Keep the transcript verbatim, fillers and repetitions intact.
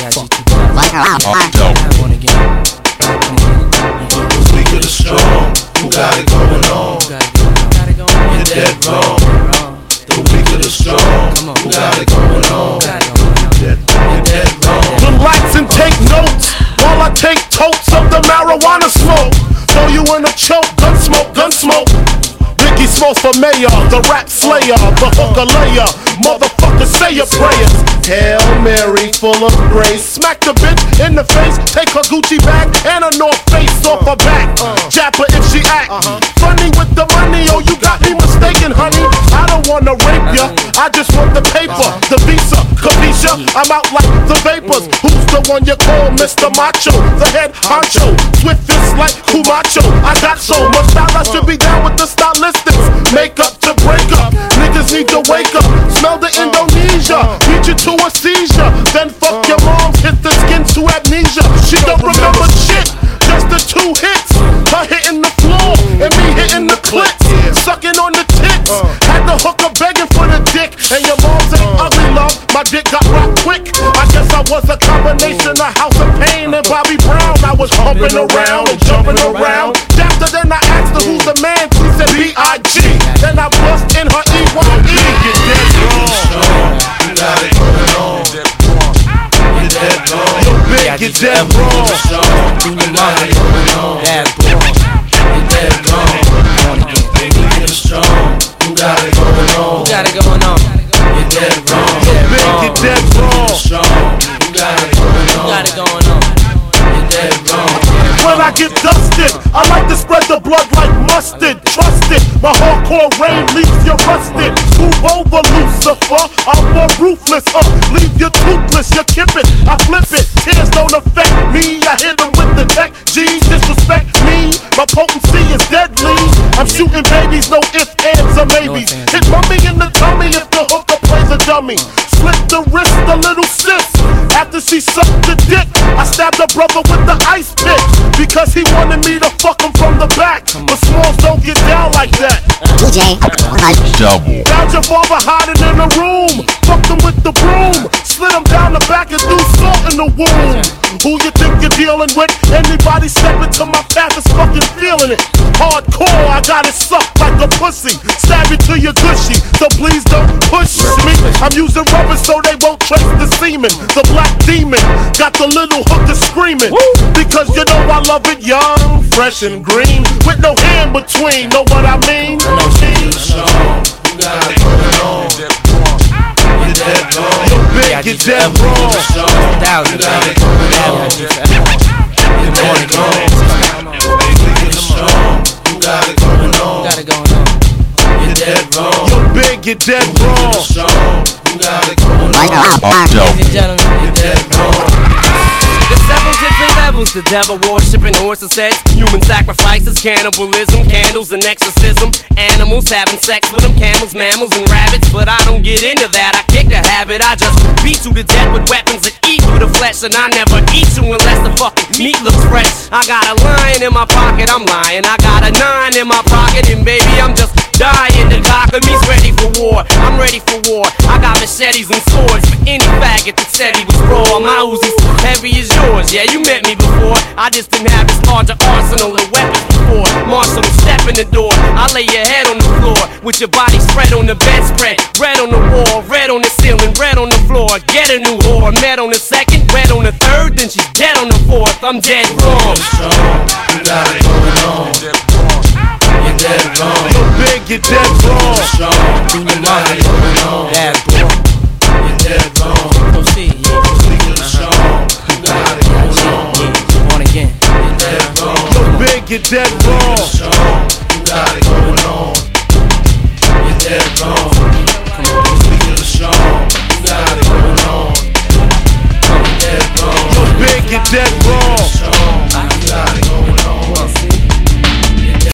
Like a one again. The weak of the strong, who got it going on? You're dead wrong. The weak of the strong, who got it going on? You're dead wrong. Relax and take notes while I take totes of the marijuana smoke. Throw you in a choke, gun smoke, gun smoke. Biggie Smalls for mayor, the rap slayer, the hooker layer. Motherfucker, say your prayers. Hail Mary, full of grace. Smack the bitch in the face, take her Gucci bag and a North Face off her back. Jab her if she act funny with the money. Oh, you got me mistaken, honey. I don't wanna rape ya, I just want the paper, the visa, capisha. I'm out like the vapors. Who's the one you call Mister Macho? The head honcho, swift fist like Kumacho. I got so much style, I should be down with the stylistics. Make up to break up, niggas need to wake up. Smell the Indonesia, beat you to a seizure. Then fuck your mom, hit the skin to amnesia. She don't remember shit, just the two hits. Her hitting the floor and me hitting the clits. Sucking on the tits, had the hooker begging for the dick. And your mom's ain't ugly, love, my dick got rocked quick. I guess I was a combination of House of Pain and Bobby Brown. I was humping around and jumping around. After then I asked her who's the man, she said B I G. Then I bust in her E Y E. You're dead wrong. You got it going on. You're dead wrong. Yo, big, you're dead wrong. You got it going on. You're dead wrong. You're strong. You got it going on. Got it going on. You're dead wrong. Yo, big, you're dead wrong. Strong. You got it going on. Got it going on. You're dead wrong. When I get dusted, I like to spread the blood like mustard. Trust it, my hardcore rain leaves you rusted. Move over, Lucifer, I'm more ruthless. Uh, leave you toothless, you kip it, I flip it. Tears don't affect me, I hit them with the tech. G's disrespect me, my potency is deadly. I'm shooting babies, no ifs, ands, or maybes. Hit mummy in the tummy if the hooker plays a dummy. Slit the wrist, a little sis. After she sucked the dick, I stabbed her brother with the ice pick. Because he wanted me to fuck him from the back. But Smalls don't get down like that. D J Double. Found your father hiding in the room. Fucked him with the broom. Slid him down the back and threw salt in the wound. Who you think you're dealing with? Anybody step into my path is fucking feeling it. Hardcore, I got it sucked like a pussy. Stab it to your gushy, so please don't push me. I'm using rubber so they won't trace the semen. The black demon got the little hooker screaming. Because you know I love it young, fresh and green, with no hand between. Know what I mean? You're strong. You got it going on. You're dead wrong. Yo, big, you're dead wrong. You got it going on. You're dead wrong. You're strong. You got it going on. Got it going on. You're dead wrong. Yo, big, you're dead wrong. You're strong. You got it going on. Ladies and gentlemen, You're dead wrong. There's several different levels, the devil worshiping, horses, sex, human sacrifices, cannibalism, candles and exorcism, animals having sex with them, camels, mammals and rabbits. But I don't get into that, I kick the habit. I just beat you to death with weapons that eat through the flesh. And I never eat you unless the fucking meat looks fresh. I got a lion in my pocket, I'm lying. I got a nine in my pocket, and baby I'm just dying. The cock of me's ready for war, I'm ready for war. I got machetes and swords for any faggot that said he was raw. My Uzi's heavy as yours, yeah, you met me before. I just didn't have this larger arsenal of weapons before. Marshall, step in the door, I lay your head on the floor with your body spread on the bedspread. Red on the wall, red on the ceiling, red on the floor. Get a new whore, met on the second, red on the third, then she's dead on the fourth. I'm dead wrong. You're strong. You got it going on. You're dead wrong. Yo, big, you're dead wrong. You're strong. You got it going on. You're dead wrong. proceed. You're strong. You got it going on. One again. You're dead wrong. Yo, big, you're dead wrong. You're strong. You got it going on. You're dead wrong. You're strong. You got it going on. You're dead wrong. Yo, big, you're dead wrong.